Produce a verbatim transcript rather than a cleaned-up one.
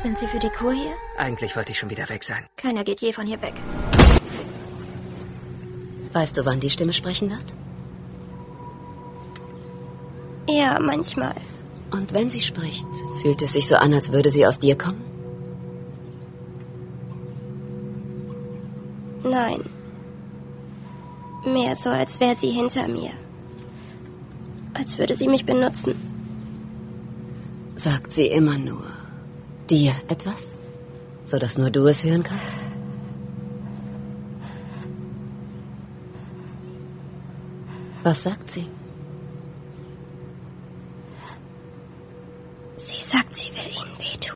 Sind Sie für die Kur hier? Eigentlich wollte ich schon wieder weg sein. Keiner geht je von hier weg. Weißt du, wann die Stimme sprechen wird? Ja, manchmal. Und wenn sie spricht, fühlt es sich so an, als würde sie aus dir kommen? Nein. Mehr so, als wäre sie hinter mir. Als würde sie mich benutzen. Sagt sie immer nur dir etwas? Sodass nur du es hören kannst? Was sagt sie?